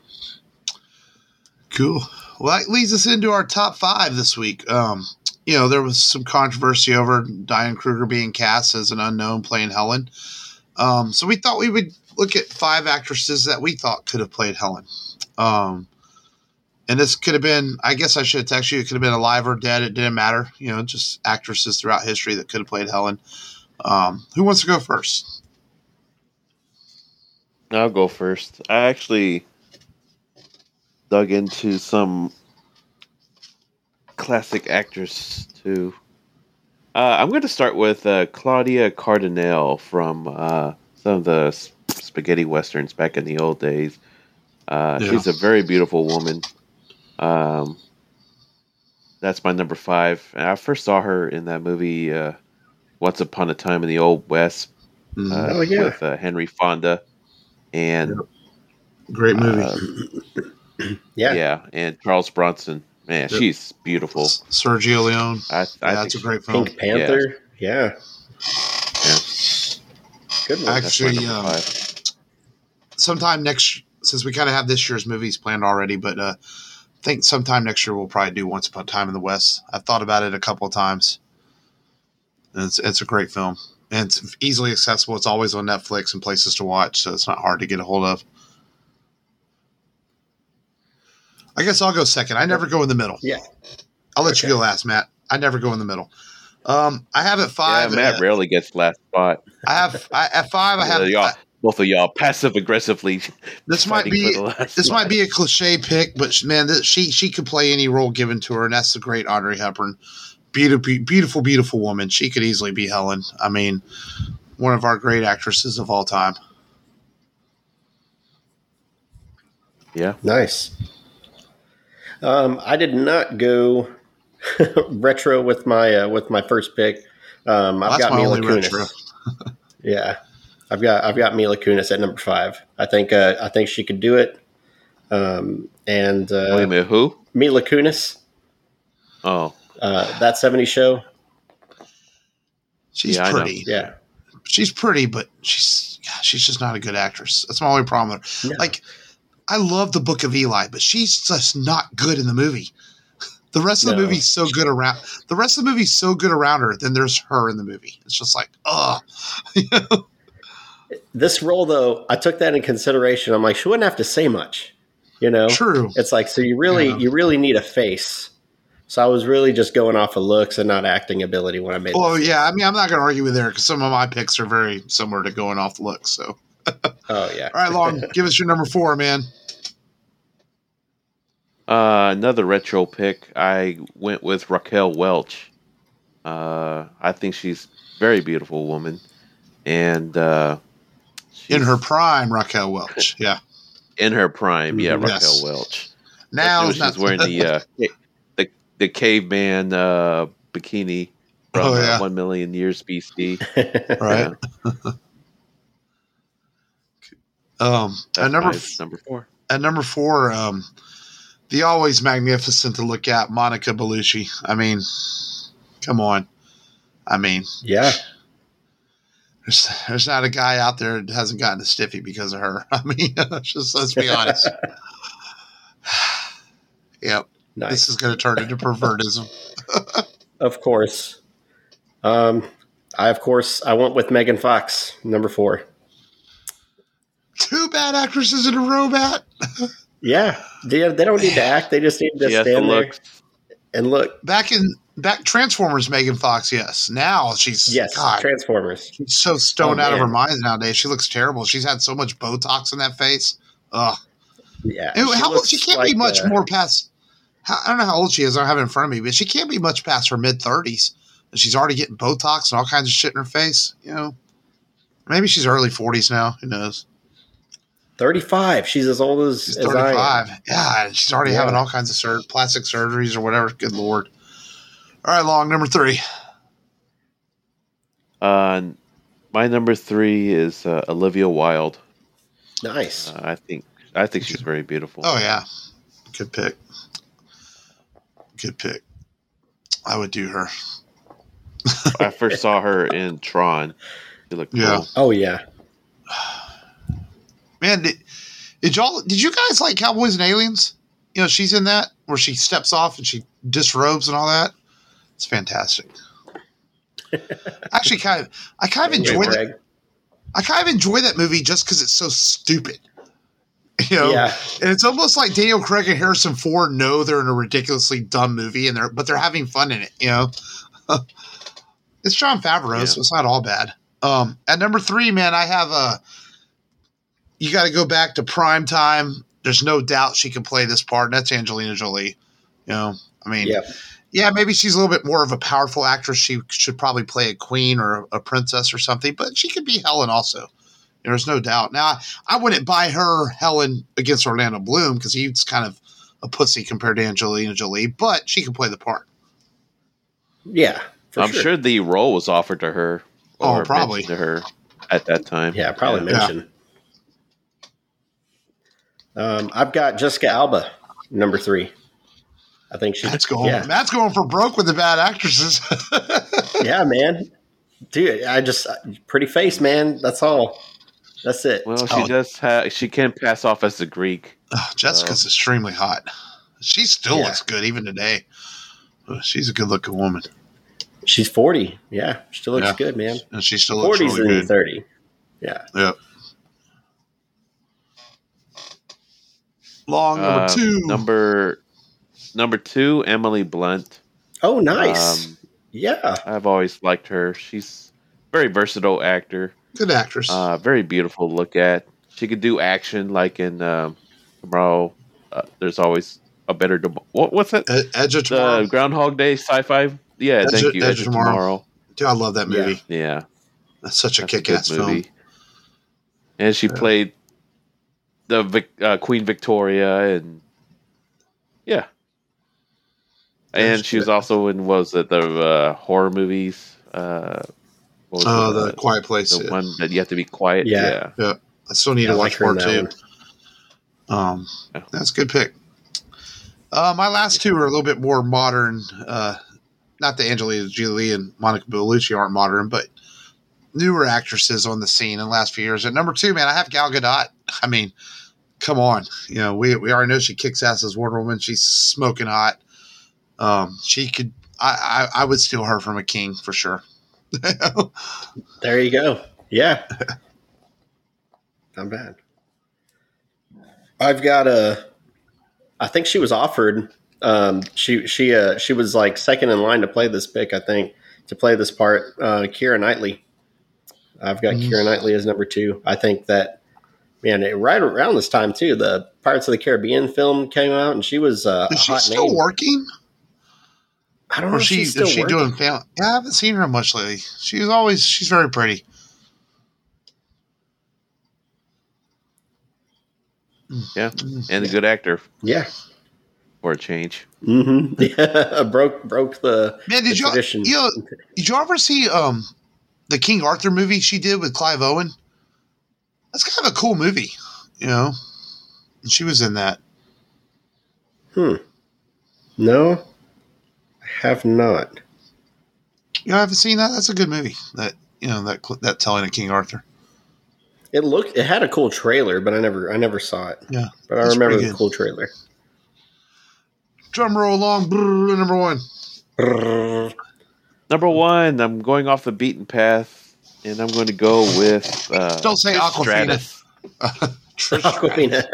Cool. Well, that leads us into our top 5 this week. There was some controversy over Diane Kruger being cast as an unknown playing Helen. So we thought we would look at 5 actresses that we thought could have played Helen. And this could have been, I guess I should have texted you, it could have been alive or dead. It didn't matter. Just actresses throughout history that could have played Helen. Who wants to go first?
I'll go first. I actually dug into some classic actors too. I'm going to start with Claudia Cardinale from some of the spaghetti westerns back in the old days. She's a very beautiful woman. Um, that's my number 5. And I first saw her in that movie Once Upon a Time in the Old West
Mhm.
Oh yeah.
with Henry Fonda and
Great movie.
Yeah.
yeah, and Charles Bronson. Man,
Yep.
she's beautiful.
Sergio Leone.
I
Yeah,
think
it's a great film.
Pink Panther. Yeah.
Yeah.
Good one.
I-
That's my
Actually,
number 5.
Sometime since we kind of have this year's movies planned already, but I think sometime next year we'll probably do Once Upon a Time in the West. I've thought about it a couple of times. And it's a great film. And it's easily accessible. It's always on Netflix and places to watch, so it's not hard to get a hold of. I guess I'll go second. I never go in the middle.
Yeah.
I'll let
Okay.
you go last, Matt. I never go in the middle. I have at
Yeah,
5.
Matt rarely gets last spot.
At 5. I have.
Y'all, both of y'all passive aggressively.
This might be a cliche pick, but man, she could play any role given to her, and that's the great Audrey Hepburn. Beautiful, beautiful woman. She could easily be Helen. I mean, one of our great actresses of all time.
Yeah.
Nice. I did not go retro with my first pick. I've
That's
got
my
Mila
only
Kunis.
retro.
Yeah, I've got Mila Kunis at number 5. I think she could do it. And
Wait a minute, who?
Mila Kunis,
Oh,
that '70s show.
She's
Yeah, I know.
pretty.
Yeah,
She's pretty, but she's just not a good actress. That's my only problem with her.
No.
Like, I love the Book of Eli, but she's just not good in the movie. The rest of the
No.
movie's so good around. The rest of the movie's so good around her. Then there's her in the movie. It's just like,
this role though, I took that in consideration. I'm like, she wouldn't have to say much, you know.
True.
It's like, so you really need a face. So I was really just going off of looks and not acting ability when I made.
Oh
this.
yeah, I mean, I'm not going to argue with her because some of my picks are very similar to going off looks. So,
Oh yeah.
all right, Long, give us your number 4, man.
another retro pick. I went with Raquel Welch. I think she's a very beautiful woman, and
In her prime, Raquel Welch. Yeah.
in her prime, yeah, Raquel
Yes.
Welch.
Now
Especially when she's wearing the caveman bikini from
Oh, yeah.
1 million years BC.
right.
That's
At number
number 4.
at number 4, the always magnificent to look at Monica Bellucci. I mean, come on. I mean,
Yeah.
there's not a guy out there that hasn't gotten a stiffy because of her. I mean, let's be honest. Yep.
Nice.
This is going to turn into pervertism.
Of course. I went with Megan Fox, number 4.
2 bad actresses in a row, Matt.
Yeah, they don't need to act; they just need to
She has to
stand there
look.
and look.
Back Transformers, Megan Fox, yes. Now she's
Yes,
God,
Transformers.
she's so stoned
Oh,
out of her
man.
mind nowadays. She looks terrible. She's had so much Botox in that face. Ugh.
Yeah,
She can't be much more past. I don't know how old she is. I don't have it in front of me, but she can't be much past her mid-30s. And she's already getting Botox and all kinds of shit in her face. You know, maybe she's early 40s now. Who knows?
35. She's as old as
She's
I
35.
am.
Yeah, and she's already
Yeah.
having all kinds of plastic surgeries or whatever. Good Lord. All right, Long, number 3.
My number 3 is Olivia Wilde.
Nice.
I think she's very beautiful.
Oh, yeah. Good pick. Good pick. I would do her.
I first saw her in Tron. She looked
Yeah.
cool.
Oh yeah.
Man, did you guys like Cowboys and Aliens? You know, she's in that where she steps off and she disrobes and all that. It's fantastic. Actually, I kind of enjoy that.
Greg.
I kind of enjoy that movie just because it's so stupid. You know,
Yeah.
and it's almost like Daniel Craig and Harrison Ford know they're in a ridiculously dumb movie, but they're having fun in it. You know, it's Jon Favreau, so it's not all bad. At number 3, man, I have you got to go back to prime time. There's no doubt she can play this part, and that's Angelina Jolie. You know, I mean, yeah, maybe she's a little bit more of a powerful actress. She should probably play a queen or a princess or something, but she could be Helen also. There's no doubt. Now, I wouldn't buy her Helen against Orlando Bloom because he's kind of a pussy compared to Angelina Jolie, but she can play the part.
Yeah,
I'm sure the role was offered to her. Or
probably
mentioned to her at that time.
Yeah, probably mentioned. I've got Jessica Alba, number 3. I think she's
Matt's going for broke with the bad actresses.
Yeah, man. Dude, pretty face, man. That's all. That's it.
Well, she can pass off as the Greek.
Jessica's extremely hot. She still looks good even today. She's a good looking woman.
She's 40. Yeah, still looks good, man.
And she still looks
40's
really
in
good.
30. Yeah.
Yep. Number 2.
Number 2, Emily Blunt.
Oh, nice. Yeah.
I've always liked her. She's a very versatile actor.
Good actress.
Very beautiful to look at. She could do action like in Tomorrow. There's always a better what's that?
Edge of Tomorrow.
The Groundhog Day sci-fi. Yeah, thank you.
Edge of Tomorrow. Dude, I love that movie.
Yeah.
That's such a kick-ass film.
And she played the Queen Victoria, and and she was also in the horror movies.
The Quiet Place.
The one that you have to be quiet. Yeah.
I still need to watch part 2. That's a good pick. My last 2 are a little bit more modern. Not that Angelina Jolie and Monica Bellucci aren't modern, but newer actresses on the scene in the last few years. At number 2, man, I have Gal Gadot. I mean, come on. You know, we already know she kicks ass as Wonder Woman. She's smoking hot. She could. I would steal her from a king for sure.
There you go. Yeah. Not bad. I've got I think she was offered. She was like second in line to play this pick. I think to play this part. Keira Knightley. I've got Keira Knightley as number 2. I think that right around this time too, the Pirates of the Caribbean film came out, and she was
is she still working?
I don't know. If she's still working.
Doing family? Yeah, I haven't seen her much lately. She's very pretty.
Yeah, and a good actor.
Yeah,
for a change.
Mm-hmm. Yeah, broke the tradition.
Did you ever see the King Arthur movie she did with Clive Owen? That's kind of a cool movie, you know. And she was in that.
No, I have not.
You haven't seen that? That's a good movie. That telling of King Arthur.
It had a cool trailer, but I never saw it.
Yeah,
but I remember the cool trailer.
Drum roll along, brrr, number 1.
Brrr.
Number 1, I'm going off the beaten path, and I'm going to go with.
Don't say Aquafina.
Aquafina.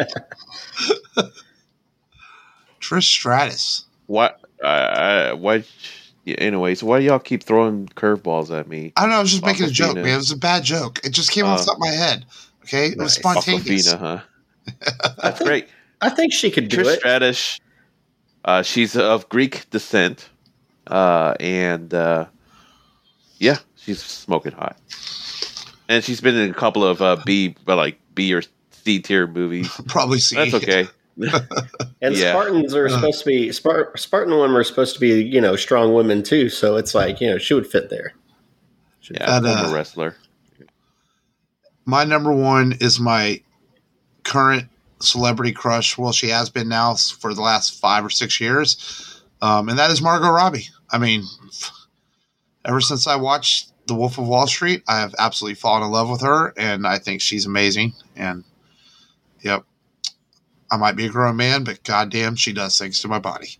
Trish Stratus.
What? Why? Anyways, why do y'all keep throwing curveballs at me?
I don't know. I was just making a joke, man. It was a bad joke. It just came off the top of my head. Okay, it was spontaneous.
Aquafina, huh? That's great.
I think she could do
Trish
it.
Stratus. She's of Greek descent, and she's smoking hot. And she's been in a couple of B or C tier movies.
Probably C.
That's okay.
And Spartans are supposed to be Spartan women are supposed to be strong women too. So it's like she would fit there.
I'm a wrestler.
My number 1 is my current celebrity crush. Well, she has been now for the last 5 or 6 years, and that is Margot Robbie. I mean, ever since I watched The Wolf of Wall Street, I have absolutely fallen in love with her, and I think she's amazing. And yep, I might be a grown man, but goddamn, she does things to my body.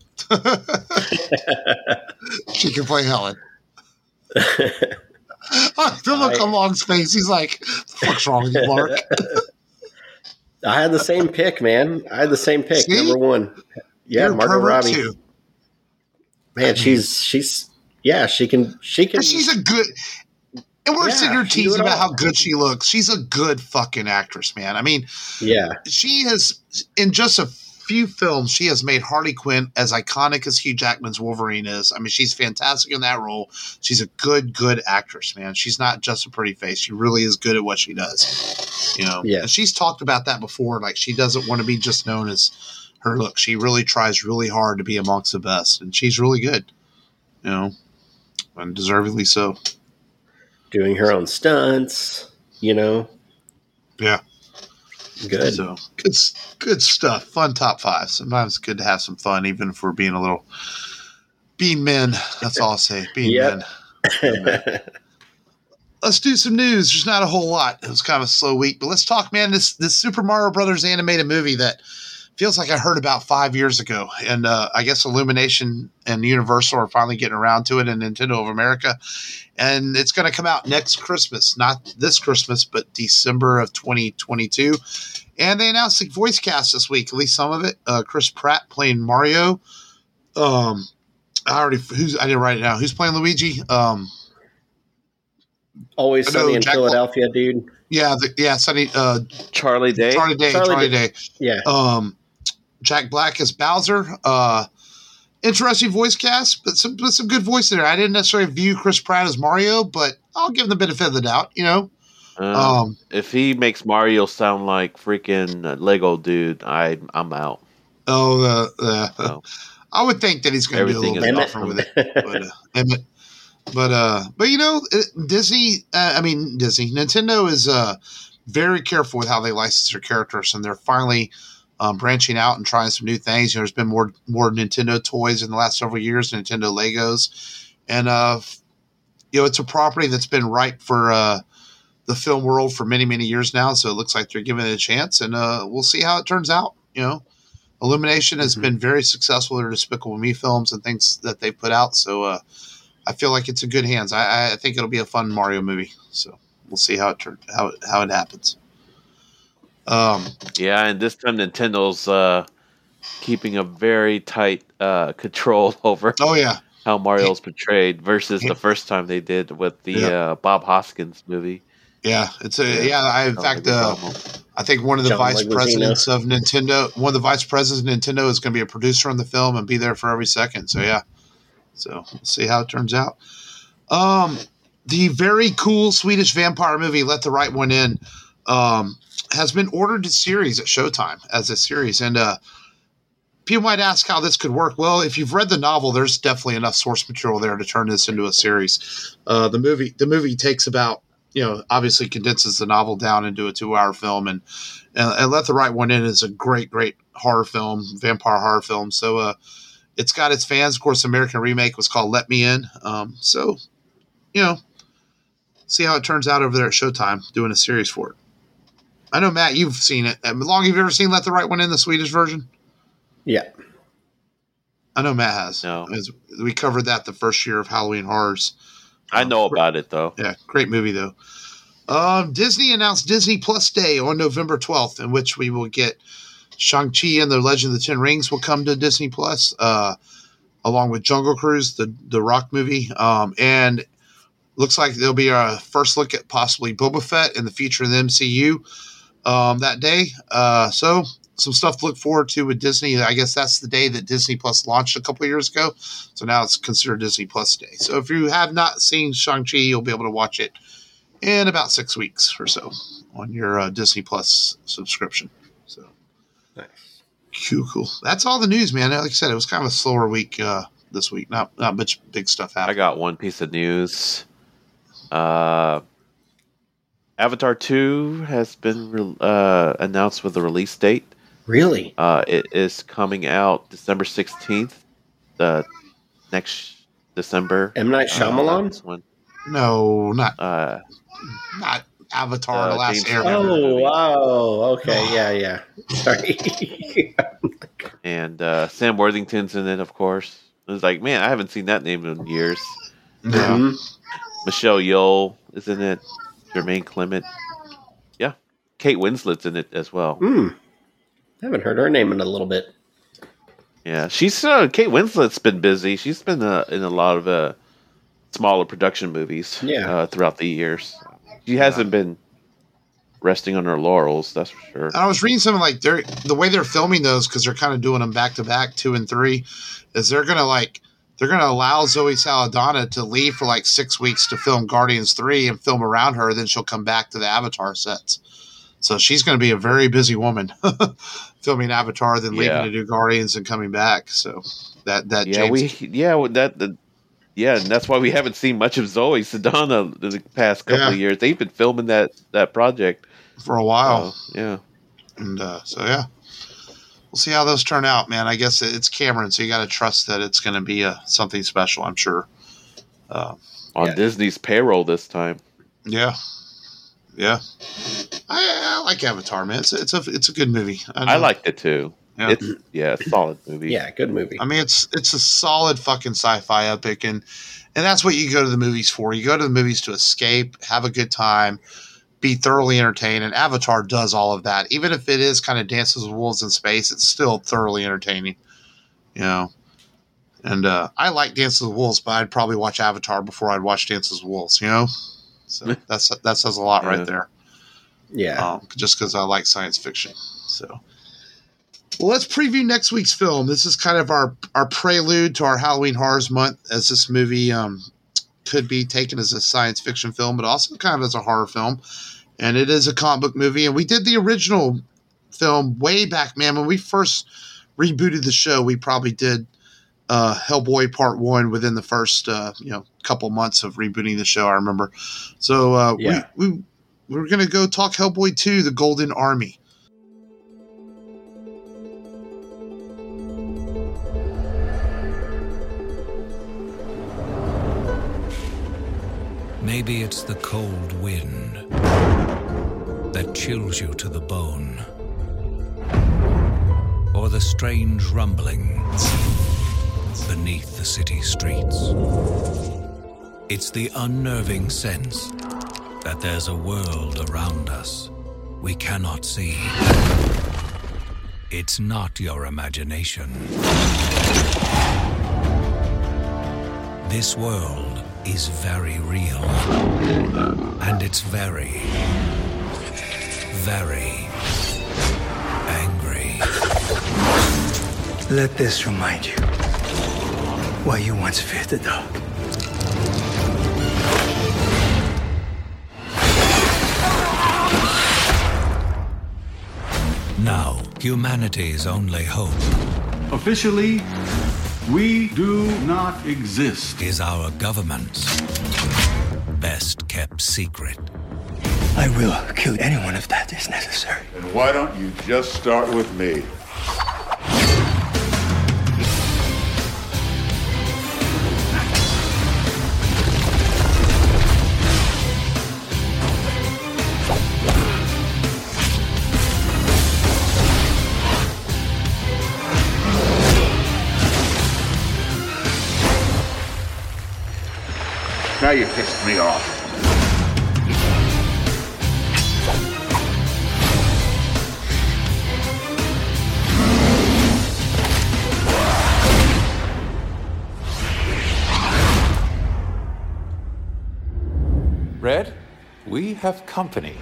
She can play Helen. The look on Long's face. He's like, "The fuck's wrong with you, Mark?"
I had the same pick, man. I had the same pick.
See?
Number 1. Yeah, Margot Robbie.
Too.
Man, she can.
She's a good. And we're sitting here teasing about how good she looks. She's a good fucking actress, man. I mean, she has, in just a few films, she has made Harley Quinn as iconic as Hugh Jackman's Wolverine is. I mean, she's fantastic in that role. She's a good actress, man. She's not just a pretty face. She really is good at what she does. Yeah. And she's talked about that before. Like, she doesn't want to be just known as her look. She really tries really hard to be amongst the best, and she's really good, and deservedly so.
Doing her own stunts,
Yeah.
Good.
So good stuff. Fun top 5. Sometimes it's good to have some fun, even if we're being men. That's all I'll say. Being men. Let's do some news. There's not a whole lot. It was kind of a slow week, but let's talk, man. This Super Mario Brothers animated movie that feels like I heard about 5 years ago, and I guess Illumination and Universal are finally getting around to it, and Nintendo of America, and it's going to come out next Christmas, not this Christmas, but December of 2022. And they announced the voice cast this week, at least some of it. Chris Pratt playing Mario. I didn't write it down. Who's playing Luigi?
Always Sunny in Philadelphia, dude.
Yeah, Sunny.
Charlie Day.
Charlie Day.
Yeah.
Jack Black as Bowser. Interesting voice cast, but some good voice there. I didn't necessarily view Chris Pratt as Mario, but I'll give him the benefit of the doubt.
If he makes Mario sound like freaking Lego dude, I'm out.
I would think that he's going to do a little bit different with it. But Disney. Nintendo is very careful with how they license their characters, and they're finally branching out and trying some new things. There's been more Nintendo toys in the last several years, Nintendo Legos, and it's a property that's been ripe for the film world for many, many years now. So it looks like they're giving it a chance, and we'll see how it turns out. Illumination has been very successful with their Despicable Me films and things that they put out. So I feel like it's in good hands. I think it'll be a fun Mario movie. So we'll see how it happens.
And this time Nintendo's keeping a very tight control over how Mario's portrayed versus the first time they did with the Bob Hoskins movie.
Yeah, I think one of the vice presidents of Nintendo, is going to be a producer on the film and be there for every second. So we'll see how it turns out. The very cool Swedish vampire movie, Let the Right One In, has been ordered to series at Showtime as a series. And people might ask how this could work. Well, if you've read the novel, there's definitely enough source material there to turn this into a series. The movie takes about, obviously condenses the novel down into a 2-hour film, and Let the Right One In is a great, great horror film, vampire horror film. So it's got its fans. Of course, the American remake was called Let Me In. See how it turns out over there at Showtime doing a series for it. I know, Matt, you've seen it. Long, have you ever seen Let the Right One In, the Swedish version?
Yeah.
I know Matt has.
No.
We covered that the first year of Halloween Horrors.
I know about it, though.
Yeah, great movie, though. Disney announced Disney Plus Day on November 12th, in which we will get Shang-Chi and the Legend of the Ten Rings will come to Disney Plus, along with Jungle Cruise, the Rock movie. And looks like there'll be a first look at possibly Boba Fett and the future of the MCU that day. So some stuff to look forward to with Disney. I guess that's the day that Disney Plus launched a couple of years ago. So now it's considered Disney Plus Day. So if you have not seen Shang-Chi, you'll be able to watch it in about 6 weeks or so on your Disney Plus subscription. So
nice.
Cool. That's all the news, man. Like I said, it was kind of a slower week this week. Not much big stuff happened.
I got one piece of news. Avatar 2 has been announced with a release date.
Really?
It is coming out December 16th, next December.
M. Night Shyamalan?
One.
No, not Avatar, The Last Airbender.
Oh, wow. Okay, yeah. Sorry.
And Sam Worthington's in it, of course. It was like, man, I haven't seen that name in years.
No.
Mm-hmm.
Michelle Yeoh is in it. Jermaine Clement. Yeah. Kate Winslet's in it as well.
I haven't heard her name in a little bit.
Yeah, she's Kate Winslet's been busy. She's been in a lot of smaller production movies throughout the years. She hasn't been resting on her laurels, that's for sure.
And I was reading something like the way they're filming those, because they're kind of doing them back to back, 2 and 3, is they're gonna allow Zoe Saldana to leave for like 6 weeks to film Guardians 3 and film around her, then she'll come back to the Avatar sets. So she's going to be a very busy woman filming Avatar, then leaving to do Guardians and coming back. So that
and that's why we haven't seen much of Zoe Saldana in the past couple of years. They've been filming that project
for a while.
And
we'll see how those turn out, man. I guess it's Cameron, so you got to trust that it's going to be something special, I'm sure.
On Disney's payroll this time.
Yeah. I like Avatar, man. It's a good movie.
I liked it too. Yeah. It's a solid movie.
Yeah, good movie.
I mean, it's a solid fucking sci-fi epic, and that's what you go to the movies for. You go to the movies to escape, have a good time, be thoroughly entertained, and Avatar does all of that. Even if it is kind of Dances with Wolves in space, it's still thoroughly entertaining, you know. And I like Dances with Wolves, but I'd probably watch Avatar before I'd watch Dances with Wolves, you know. So that says a lot right there.
Yeah.
Just because I like science fiction. So, well, let's preview next week's film. This is kind of our prelude to our Halloween Horrors Month, as this movie could be taken as a science fiction film, but also kind of as a horror film. And it is a comic book movie. And we did the original film way back, man. When we first rebooted the show, we probably did Hellboy Part 1 within the first couple months of rebooting the show, I remember. So we're going to go talk Hellboy 2, The Golden Army.
Maybe it's the cold wind that chills you to the bone, or the strange rumbling beneath the city streets. It's the unnerving sense that there's a world around us we cannot see. It's not your imagination. This world is very real, and it's very, very angry.
Let this remind you why you once feared the dark.
Now, humanity's only hope
officially, we do not exist.
Is our government's best kept secret.
I will kill anyone if that is necessary.
And why don't you just start with me? Now you pissed me off.
Red, we have company.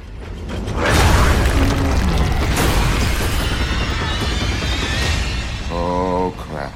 Oh, crap.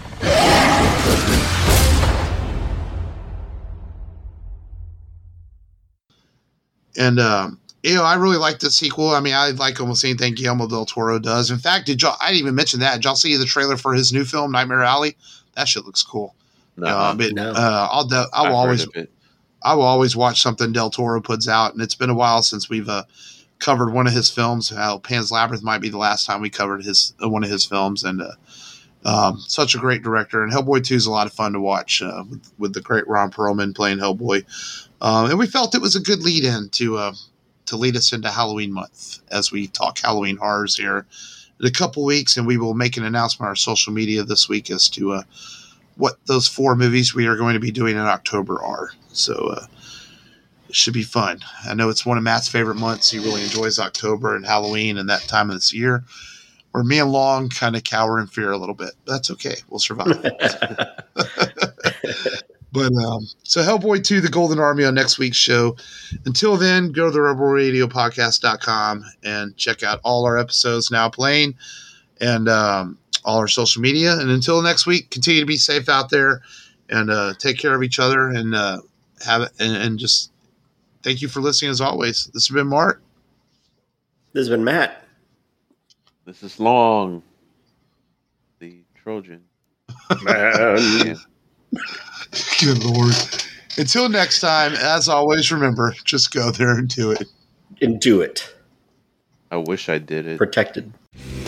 And, I really like the sequel. I mean, I like almost anything Guillermo del Toro does. In fact, I didn't even mention that. Did y'all see the trailer for his new film, Nightmare Alley? That shit looks cool.
No.
I will always watch something Del Toro puts out, and it's been a while since we've covered one of his films. Pan's Labyrinth might be the last time we covered one of his films, and such a great director. And Hellboy 2 is a lot of fun to watch with the great Ron Perlman playing Hellboy. And we felt it was a good lead-in to lead us into Halloween month as we talk Halloween horrors here in a couple weeks, and we will make an announcement on our social media this week as to what those 4 movies we are going to be doing in October are. So it should be fun. I know it's one of Matt's favorite months. He really enjoys October and Halloween and that time of this year, where me and Long kind of cower in fear a little bit. That's okay. We'll survive. But so Hellboy 2, The Golden Army on next week's show. Until then, go to the rebelradiopodcast.com and check out all our episodes now playing and all our social media. And until next week, continue to be safe out there and take care of each other and just thank you for listening as always. This has been Mark.
This has been Matt.
This is Long, the Trojan.
Man.
Good Lord. Until next time, as always, remember, just go there and do it.
And do it.
I wish I did it.
Protected.